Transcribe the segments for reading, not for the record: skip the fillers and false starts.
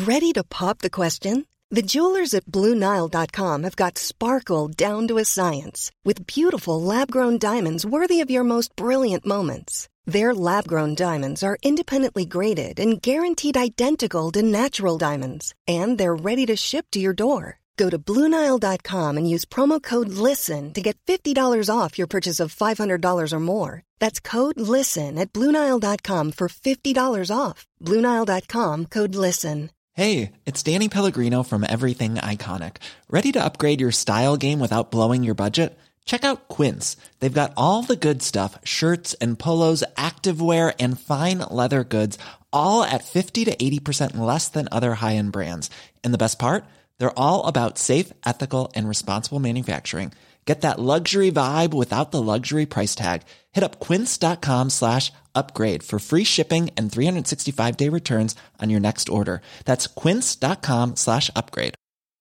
Ready to pop the question? The jewelers at BlueNile.com have got sparkle down to a science with beautiful lab-grown diamonds worthy of your most brilliant moments. Their lab-grown diamonds are independently graded and guaranteed identical to natural diamonds, and they're ready to ship to your door. Go to BlueNile.com and use promo code LISTEN to get $50 off your purchase of $500 or more. That's code LISTEN at BlueNile.com for $50 off. BlueNile.com, code LISTEN. Hey, it's Danny Pellegrino from Everything Iconic. Ready to upgrade your style game without blowing your budget? Check out Quince. They've got all the good stuff, shirts and polos, activewear, and fine leather goods, all at 50 to 80% less than other high-end brands. And the best part? They're all about safe, ethical, and responsible manufacturing. Get that luxury vibe without the luxury price tag. Hit up quince.com/upgrade for free shipping and 365-day returns on your next order. That's quince.com/upgrade.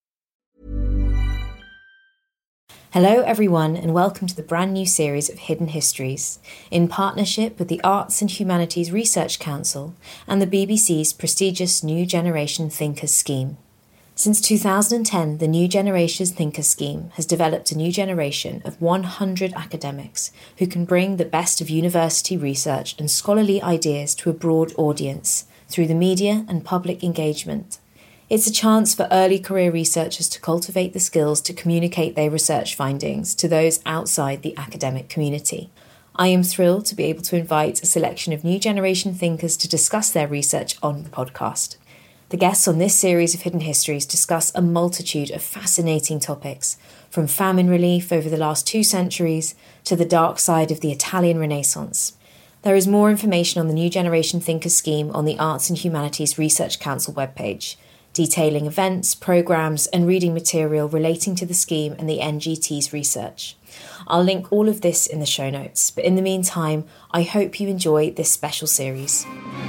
Hello everyone and welcome to the brand new series of Hidden Histories, in partnership with the Arts and Humanities Research Council and the BBC's prestigious New Generation Thinkers Scheme. Since 2010, the New Generations Thinkers Scheme has developed a new generation of 100 academics who can bring the best of university research and scholarly ideas to a broad audience through the media and public engagement. It's a chance for early career researchers to cultivate the skills to communicate their research findings to those outside the academic community. I am thrilled to be able to invite a selection of new generation thinkers to discuss their research on the podcast. The guests on this series of Hidden Histories discuss a multitude of fascinating topics, from famine relief over the last 2 centuries to the dark side of the Italian Renaissance. There is more information on the New Generation Thinkers Scheme on the Arts and Humanities Research Council webpage, detailing events, programmes and reading material relating to the scheme and the NGT's research. I'll link all of this in the show notes, but in the meantime, I hope you enjoy this special series.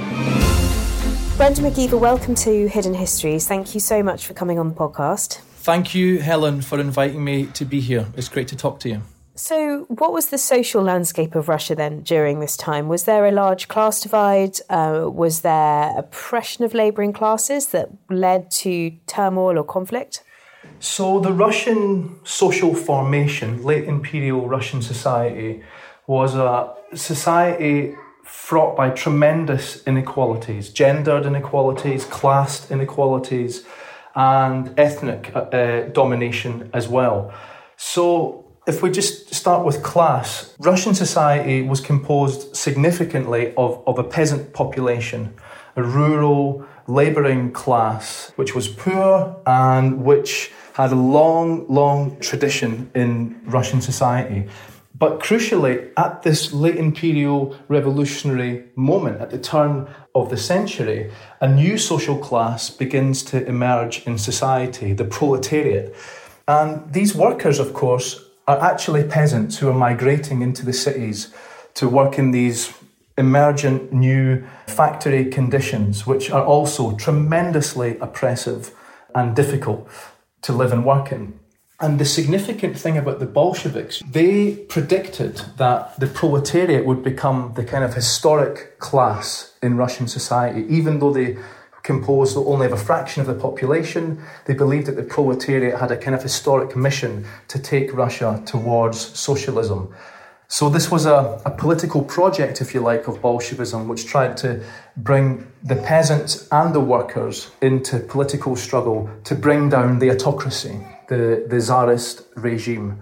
Brenda McGeever, welcome to Hidden Histories. Thank you so much for coming on the podcast. Thank you, Helen, for inviting me to be here. It's great to talk to you. So what was the social landscape of Russia then during this time? Was there a large class divide? Was there oppression of labouring classes that led to turmoil or conflict? So the Russian social formation, late imperial Russian society, was a society fraught by tremendous inequalities, gendered inequalities, class inequalities, and ethnic domination as well. So if we just start with class, Russian society was composed significantly of a peasant population, a rural labouring class, which was poor and which had a long tradition in Russian society. But crucially, at this late imperial revolutionary moment, at the turn of the century, a new social class begins to emerge in society, the proletariat. And these workers, of course, are actually peasants who are migrating into the cities to work in these emergent new factory conditions, which are also tremendously oppressive and difficult to live and work in. And the significant thing about the Bolsheviks, they predicted that the proletariat would become the kind of historic class in Russian society. Even though they composed only of a fraction of the population, they believed that the proletariat had a kind of historic mission to take Russia towards socialism. So this was a political project, if you like, of Bolshevism, which tried to bring the peasants and the workers into political struggle to bring down the autocracy, the Tsarist regime.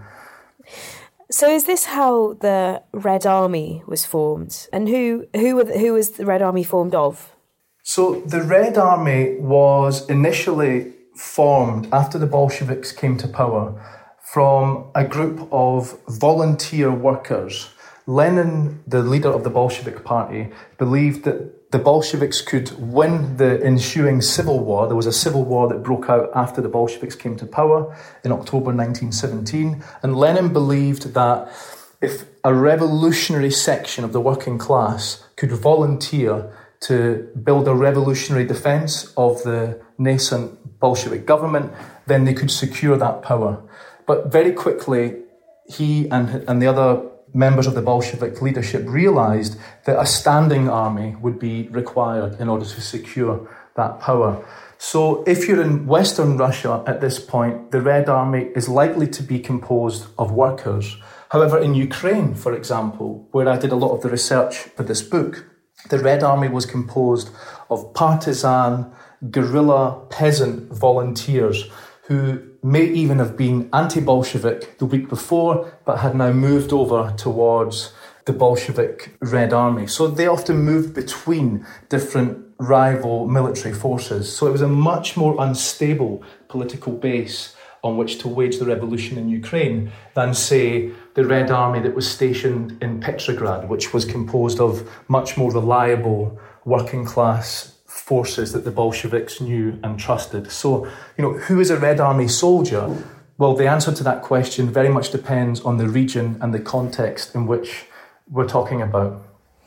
So is this how the Red Army was formed? And who was the Red Army formed of? So the Red Army was initially formed after the Bolsheviks came to power from a group of volunteer workers. Lenin, the leader of the Bolshevik Party, believed that the Bolsheviks could win the ensuing civil war. There was a civil war that broke out after the Bolsheviks came to power in October 1917. And Lenin believed that if a revolutionary section of the working class could volunteer to build a revolutionary defence of the nascent Bolshevik government, then they could secure that power. But very quickly, he and the other members of the Bolshevik leadership realised that a standing army would be required in order to secure that power. So if you're in Western Russia at this point, the Red Army is likely to be composed of workers. However, in Ukraine, for example, where I did a lot of the research for this book, the Red Army was composed of partisan, guerrilla, peasant volunteers who may even have been anti-Bolshevik the week before, but had now moved over towards the Bolshevik Red Army. So they often moved between different rival military forces. So it was a much more unstable political base on which to wage the revolution in Ukraine than, say, the Red Army that was stationed in Petrograd, which was composed of much more reliable working class forces that the Bolsheviks knew and trusted. So, who is a Red Army soldier? Well, the answer to that question very much depends on the region and the context in which we're talking about.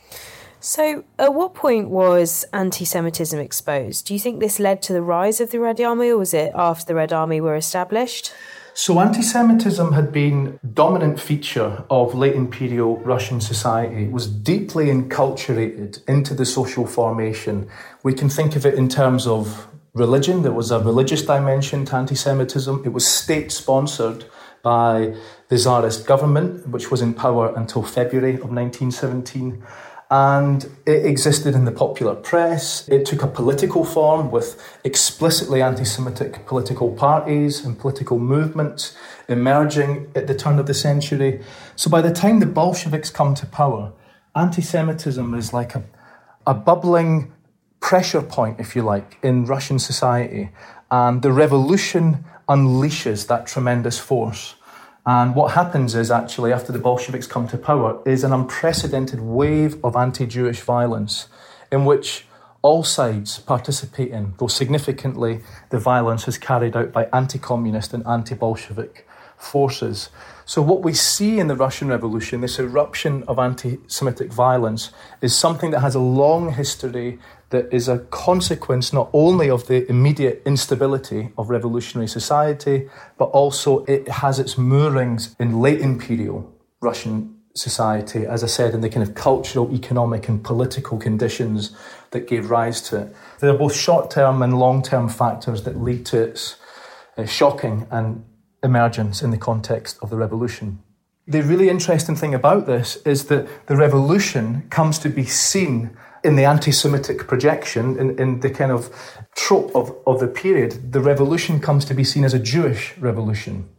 So, at what point was anti-Semitism exposed? Do you think this led to the rise of the Red Army, or was it after the Red Army were established? So anti-Semitism had been a dominant feature of late imperial Russian society. It was deeply enculturated into the social formation. We can think of it in terms of religion. There was a religious dimension to anti-Semitism. It was state-sponsored by the Tsarist government, which was in power until February of 1917. And it existed in the popular press. It took a political form with explicitly anti-Semitic political parties and political movements emerging at the turn of the century. So by the time the Bolsheviks come to power, anti-Semitism is like a bubbling pressure point, if you like, in Russian society. And the revolution unleashes that tremendous force. And what happens is actually, after the Bolsheviks come to power, is an unprecedented wave of anti-Jewish violence in which all sides participate in, though significantly the violence is carried out by anti-communist and anti-Bolshevik forces. So what we see in the Russian Revolution, this eruption of anti-Semitic violence, is something that has a long history, that is a consequence not only of the immediate instability of revolutionary society, but also it has its moorings in late imperial Russian society, as I said, in the kind of cultural, economic and political conditions that gave rise to it. There are both short-term and long-term factors that lead to its shocking and emergence in the context of the revolution. The really interesting thing about this is that the revolution comes to be seen in the anti-Semitic projection, in the kind of trope of the period. The revolution comes to be seen as a Jewish revolution.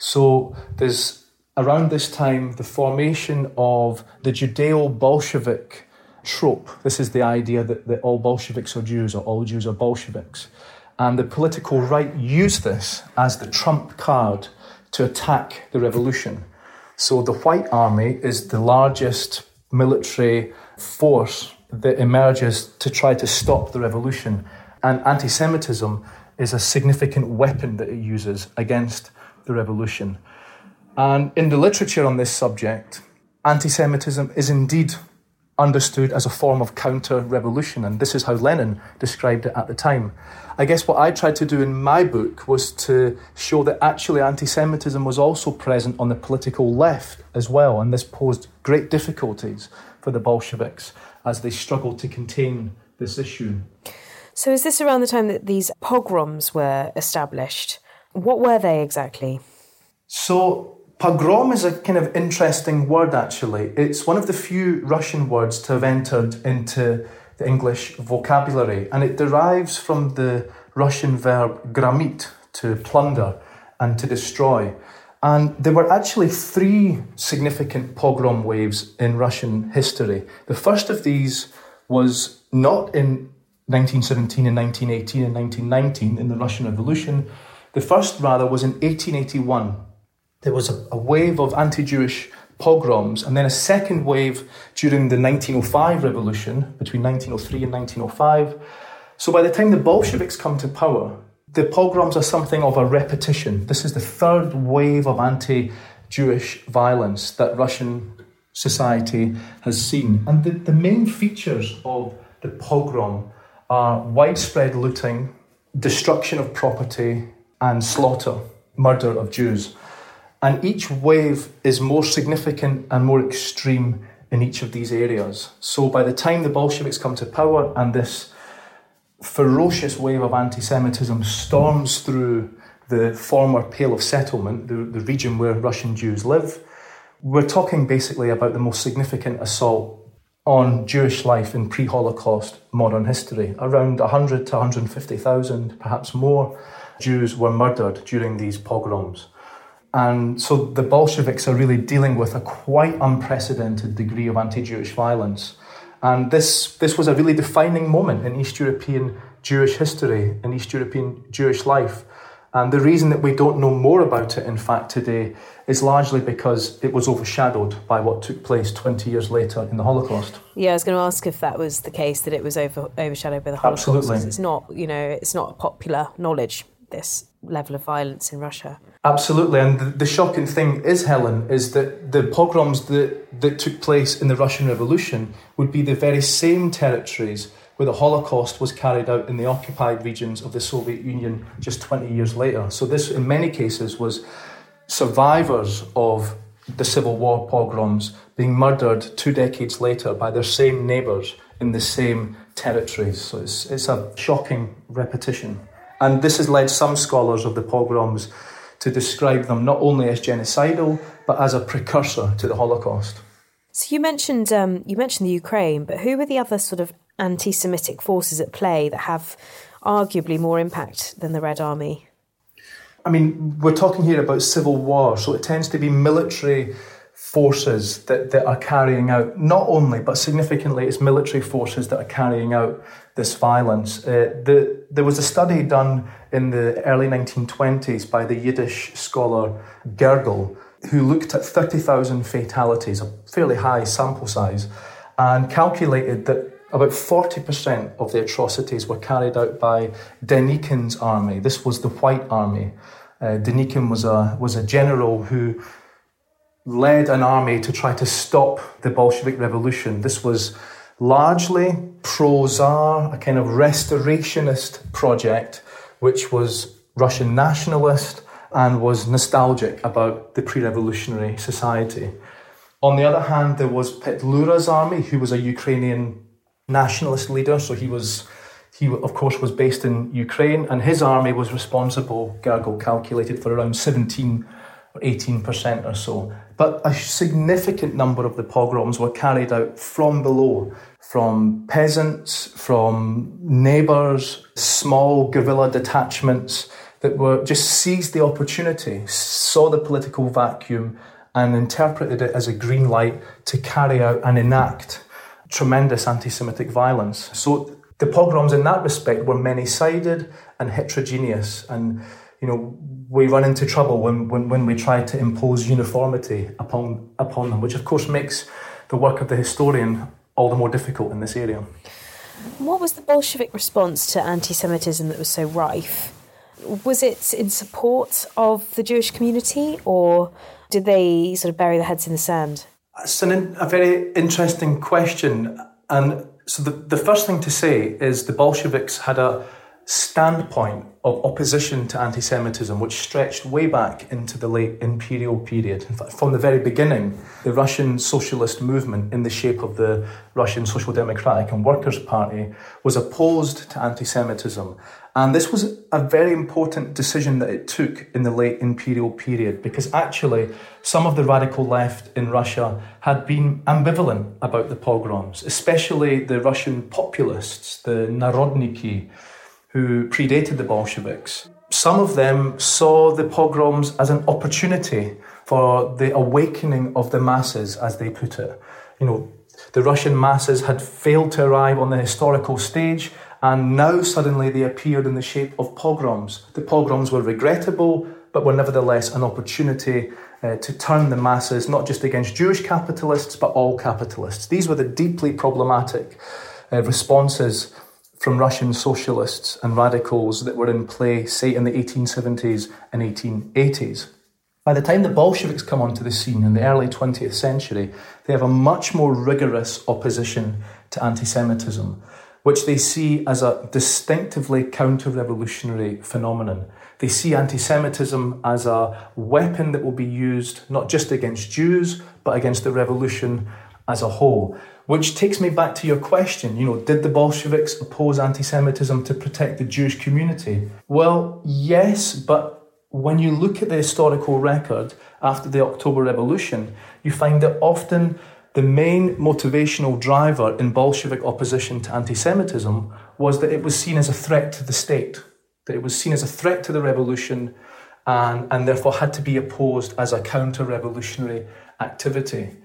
So there's, around this time, the formation of the Judeo-Bolshevik trope. This is the idea that all Bolsheviks are Jews, or all Jews are Bolsheviks. And the political right use this as the trump card to attack the revolution. So the White Army is the largest military force that emerges to try to stop the revolution. And anti-Semitism is a significant weapon that it uses against the revolution. And in the literature on this subject, anti-Semitism is indeed understood as a form of counter-revolution, and this is how Lenin described it at the time. I guess what I tried to do in my book was to show that actually anti-Semitism was also present on the political left as well, and this posed great difficulties for the Bolsheviks as they struggled to contain this issue. So is this around the time that these pogroms were established? What were they exactly? So pogrom is a kind of interesting word, actually. It's one of the few Russian words to have entered into the English vocabulary, and it derives from the Russian verb gramit, to plunder and to destroy. And there were actually 3 significant pogrom waves in Russian history. The first of these was not in 1917 and 1918 and 1919 in the Russian Revolution. The first, rather, was in 1881. There was a wave of anti-Jewish pogroms, and then a second wave during the 1905 revolution, between 1903 and 1905. So by the time the Bolsheviks come to power, the pogroms are something of a repetition. This is the third wave of anti-Jewish violence that Russian society has seen. And the main features of the pogrom are widespread looting, destruction of property, and slaughter, murder of Jews. And each wave is more significant and more extreme in each of these areas. So by the time the Bolsheviks come to power and this ferocious wave of anti-Semitism storms through the former Pale of Settlement, the region where Russian Jews live. We're talking basically about the most significant assault on Jewish life in pre-Holocaust modern history. Around 100 to 150,000, perhaps more, Jews were murdered during these pogroms. And so the Bolsheviks are really dealing with a quite unprecedented degree of anti-Jewish violence. And this was a really defining moment in East European Jewish history, in East European Jewish life. And the reason that we don't know more about it, in fact, today is largely because it was overshadowed by what took place 20 years later in the Holocaust. Yeah, I was going to ask if that was the case, that it was overshadowed by the Holocaust. Absolutely. It's not, it's not popular knowledge, this level of violence in Russia. Absolutely. And the shocking thing is, Helen, is that the pogroms that took place in the Russian Revolution would be the very same territories where the Holocaust was carried out in the occupied regions of the Soviet Union just 20 years later. So this, in many cases, was survivors of the Civil War pogroms being murdered 2 decades later by their same neighbours in the same territories. So it's a shocking repetition. And this has led some scholars of the pogroms to describe them not only as genocidal, but as a precursor to the Holocaust. So you mentioned the Ukraine, but who were the other sort of anti-Semitic forces at play that have arguably more impact than the Red Army? I mean, we're talking here about civil war, so it tends to be military forces that are carrying out, not only, but significantly, it's military forces that are carrying out this violence. There was a study done in the early 1920s by the Yiddish scholar Gergel, who looked at 30,000 fatalities, a fairly high sample size, and calculated that about 40% of the atrocities were carried out by Denikin's army. This was the White Army. Denikin was a general who led an army to try to stop the Bolshevik Revolution. This was largely pro-Tsar, a kind of restorationist project, which was Russian nationalist and was nostalgic about the pre-revolutionary society. On the other hand, there was Petlura's army, who was a Ukrainian nationalist leader. So he of course was based in Ukraine, and his army was responsible, Gergel calculated, for around 17 or 18% or so. But a significant number of the pogroms were carried out from below, from peasants, from neighbours, small guerrilla detachments that were just seized the opportunity, saw the political vacuum and interpreted it as a green light to carry out and enact tremendous anti-Semitic violence. So the pogroms in that respect were many-sided and heterogeneous, and we run into trouble when we try to impose uniformity upon them, which of course makes the work of the historian all the more difficult in this area. What was the Bolshevik response to anti-Semitism that was so rife? Was it in support of the Jewish community, or did they sort of bury their heads in the sand? It's a very interesting question. And so the first thing to say is the Bolsheviks had a standpoint of opposition to anti-Semitism which stretched way back into the late imperial period. In fact, from the very beginning, the Russian socialist movement in the shape of the Russian Social Democratic and Workers' Party was opposed to anti-Semitism. And this was a very important decision that it took in the late imperial period, because actually some of the radical left in Russia had been ambivalent about the pogroms, especially the Russian populists, the Narodniki, who predated the Bolsheviks. Some of them saw the pogroms as an opportunity for the awakening of the masses, as they put it. The Russian masses had failed to arrive on the historical stage, and now suddenly they appeared in the shape of pogroms. The pogroms were regrettable, but were nevertheless an opportunity to turn the masses not just against Jewish capitalists, but all capitalists. These were the deeply problematic responses from Russian socialists and radicals that were in play, say, in the 1870s and 1880s. By the time the Bolsheviks come onto the scene in the early 20th century, they have a much more rigorous opposition to anti-Semitism, which they see as a distinctively counter-revolutionary phenomenon. They see anti-Semitism as a weapon that will be used not just against Jews, but against the revolution as a whole. Which takes me back to your question, did the Bolsheviks oppose anti-Semitism to protect the Jewish community? Well, yes, but when you look at the historical record after the October Revolution, you find that often the main motivational driver in Bolshevik opposition to anti-Semitism was that it was seen as a threat to the state, that it was seen as a threat to the revolution and therefore had to be opposed as a counter-revolutionary activity.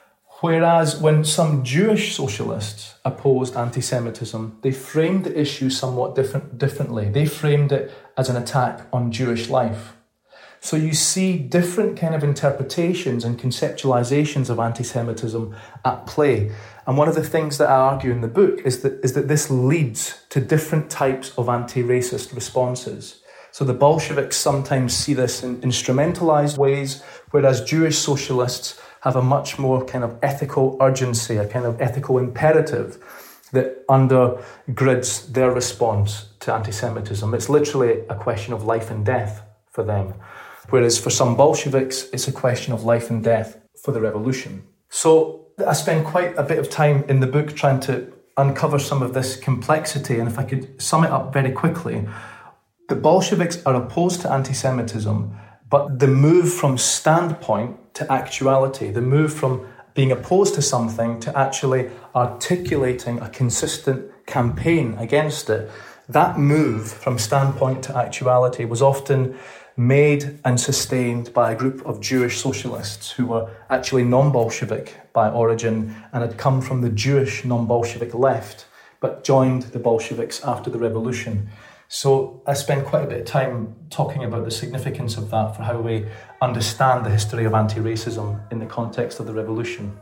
Whereas when some Jewish socialists opposed anti-Semitism, they framed the issue somewhat differently. They framed it as an attack on Jewish life. So you see different kind of interpretations and conceptualizations of anti-Semitism at play. And one of the things that I argue in the book is that this leads to different types of anti-racist responses. So the Bolsheviks sometimes see this in instrumentalized ways, whereas Jewish socialists have a much more kind of ethical urgency, a kind of ethical imperative that undergirds their response to anti-Semitism. It's literally a question of life and death for them. Whereas for some Bolsheviks, it's a question of life and death for the revolution. So I spend quite a bit of time in the book trying to uncover some of this complexity. And if I could sum it up very quickly, the Bolsheviks are opposed to anti-Semitism, but the move from standpoint to actuality, the move from being opposed to something to actually articulating a consistent campaign against it, that move from standpoint to actuality was often made and sustained by a group of Jewish socialists who were actually non-Bolshevik by origin and had come from the Jewish non-Bolshevik left, but joined the Bolsheviks after the revolution. So I spend quite a bit of time talking about the significance of that for how we understand the history of anti-racism in the context of the revolution.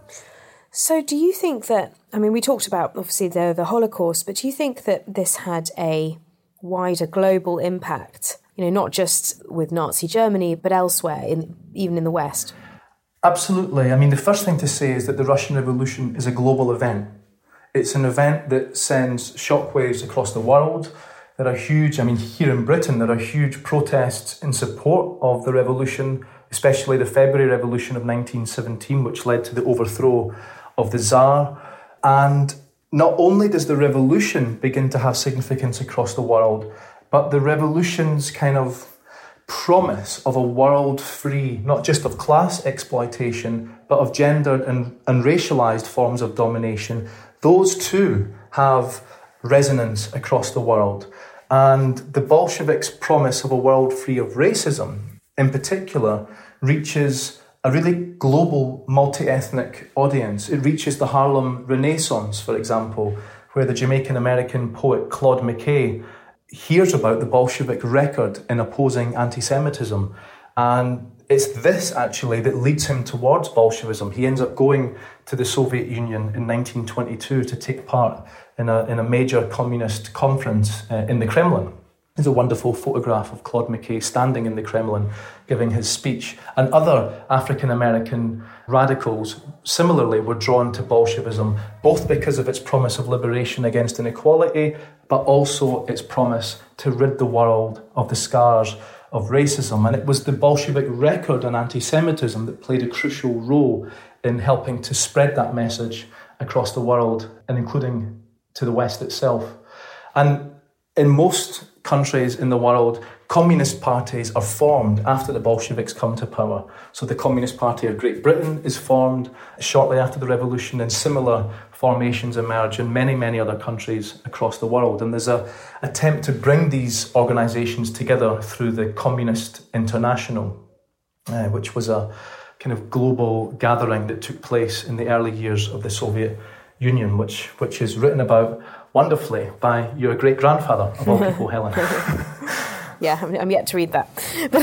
So do you think that, we talked about obviously the Holocaust, but do you think that this had a wider global impact, not just with Nazi Germany, but elsewhere, even in the West? Absolutely. The first thing to say is that the Russian Revolution is a global event. It's an event that sends shockwaves across the world. There are huge, here in Britain, there are huge protests in support of the revolution, especially the February Revolution of 1917, which led to the overthrow of the Tsar. And not only does the revolution begin to have significance across the world, but the revolution's kind of promise of a world free, not just of class exploitation, but of gendered and racialized forms of domination, those too have resonance across the world. And the Bolsheviks' promise of a world free of racism, in particular, reaches a really global, multi-ethnic audience. It reaches the Harlem Renaissance, for example, where the Jamaican-American poet Claude McKay hears about the Bolshevik record in opposing anti-Semitism. And it's this, actually, that leads him towards Bolshevism. He ends up going to the Soviet Union in 1922 to take part in a major communist conference in the Kremlin. There's a wonderful photograph of Claude McKay standing in the Kremlin giving his speech. And other African-American radicals similarly were drawn to Bolshevism, both because of its promise of liberation against inequality, but also its promise to rid the world of the scars of racism. And it was the Bolshevik record on anti-Semitism that played a crucial role in helping to spread that message across the world, and including to the West itself. And in most countries in the world, communist parties are formed after the Bolsheviks come to power. So the Communist Party of Great Britain is formed shortly after the revolution, and similar formations emerge in many, many other countries across the world. And there's an attempt to bring these organisations together through the Communist International, which was a kind of global gathering that took place in the early years of the Soviet Union, which is written about wonderfully by your great-grandfather, of all people, Helen. Yeah, I'm yet to read that, but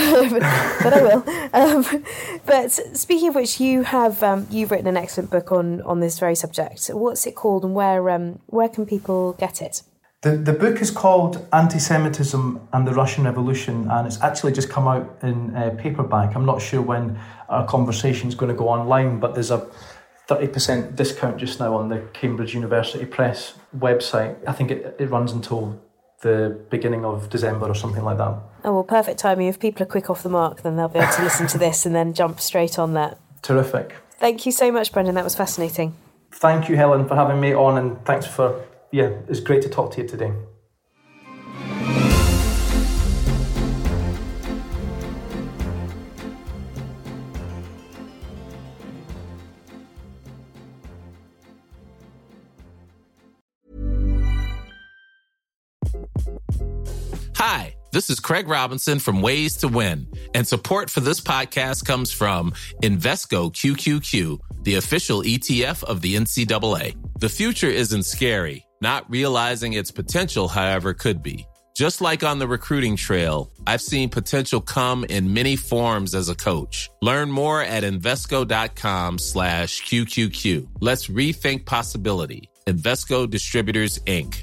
I will. But speaking of which, you've written an excellent book on this very subject. What's it called, and where can people get it? The book is called Anti-Semitism and the Russian Revolution, and it's actually just come out in paperback. I'm not sure when our conversation is going to go online, but there's a 30% discount just now on the Cambridge University Press website. I think it runs until the beginning of December or something like that. Oh, well, perfect timing. If people are quick off the mark, then they'll be able to listen to this and then jump straight on that. Terrific. Thank you so much, Brendan. That was fascinating. Thank you, Helen, for having me on, and thanks for, it's great to talk to you today. Hi, this is Craig Robinson from Ways to Win, and support for this podcast comes from Invesco QQQ, the official ETF of the NCAA. The future isn't scary. Not realizing its potential, however, could be. Just like on the recruiting trail, I've seen potential come in many forms as a coach. Learn more at Invesco.com/QQQ. Let's rethink possibility. Invesco Distributors, Inc.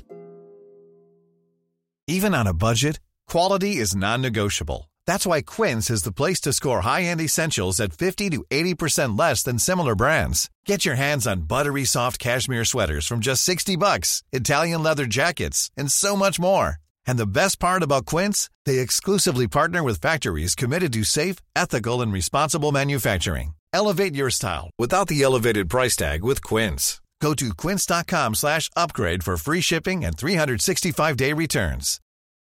Even on a budget, quality is non-negotiable. That's why Quince is the place to score high-end essentials at 50 to 80% less than similar brands. Get your hands on buttery soft cashmere sweaters from just $60, Italian leather jackets, and so much more. And the best part about Quince, they exclusively partner with factories committed to safe, ethical, and responsible manufacturing. Elevate your style without the elevated price tag with Quince. Go to quince.com/upgrade for free shipping and 365-day returns.